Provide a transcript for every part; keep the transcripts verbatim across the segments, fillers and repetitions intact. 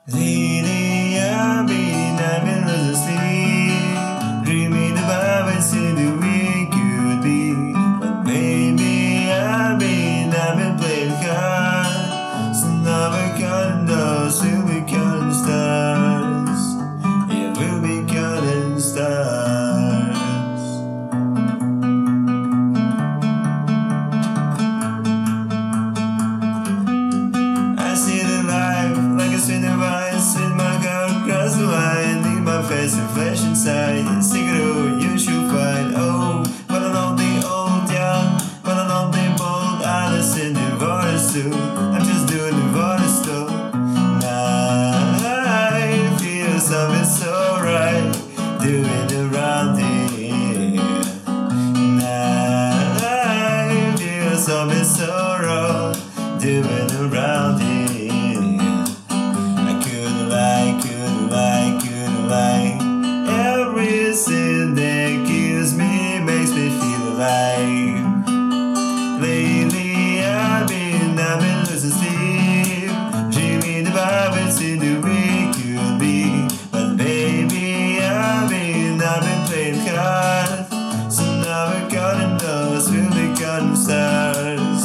Lately I've been, I've been losing sleep, dreaming about what's in the we could be. But baby, I've been, I've been playing hard, so now we're counting those, we'll be counting stars. Yeah, we'll be counting stars. I see the life like a spinning vines in my car across the line. Leave my face and flesh inside. Cigarette you should find. Oh, but I know the old young, but I know the bold. I listen to voice too. I'm just doing the voice too. Now I feel something so right, doing it around here. Now I feel something so wrong, doing around here. I couldn't lie, couldn't lie, couldn't lie. Everything that kills me makes me feel alive. Lately I've been, I've been losing sleep, dreaming about what's in the we could be. But baby, I've been, I've been playing hard, so now we're counting those, we'll be counting stars.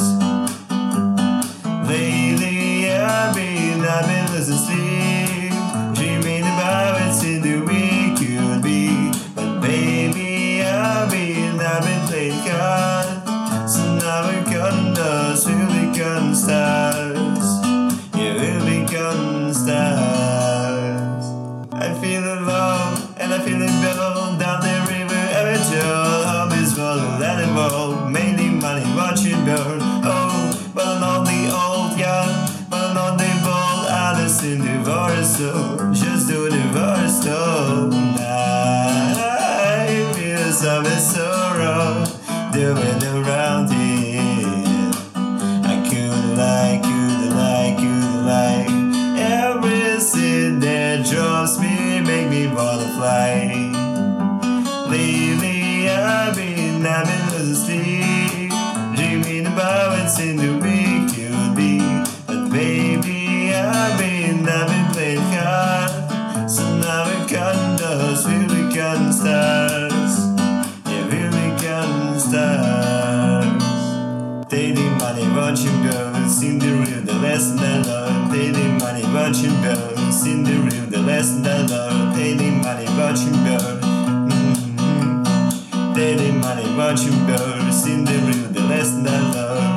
Lately I've been, I've been losing sleep, dreaming about what's in the we could be. But baby, I've been, I've been playing hard, so now we're counting those, we'll be counting stars. Yeah, we'll be counting stars. I feel alone, and I feel it below down the river eventual. All this world, let it roll, mainly money, watch it burn. Oh, but I'm not the old young, but I'm not the bold. I listen to voice too, just do the voice too. Now I feel something so wrong, doing around here. I couldn't lie, couldn't lie, couldn't lie. Everything that drives me make me wanna fly. Lately I've been, I've been losing sleep, dreaming about what's in the we could be. But baby, I've been, I've been playing hard, so now we're counting those, we'll be counting stars. Yeah, we'll be counting stars. Daily money, watching girls in the room, the lesson I learned. Daily money, watching girls in the room, the lesson I learned. Daily money, watching girls. Mm-hmm. Daily money, watching girls in the room, the lesson I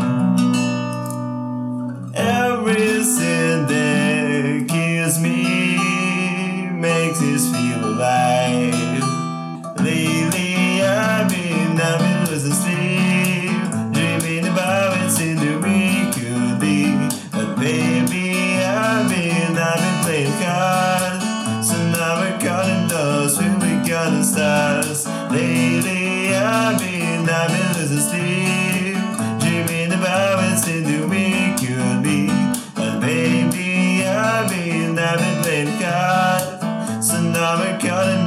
learned. Everything that kills me makes us feel alive. Lately I've been, I've been losing sleep, dreaming about what's in the we could be. But baby, I've been, I've been playing hard, so now we're counting those, we'll be counting stars. Lately I've been, I've been losing sleep, dreaming about what's in the we could be. But baby, I've been, I've been playing hard, so now we're counting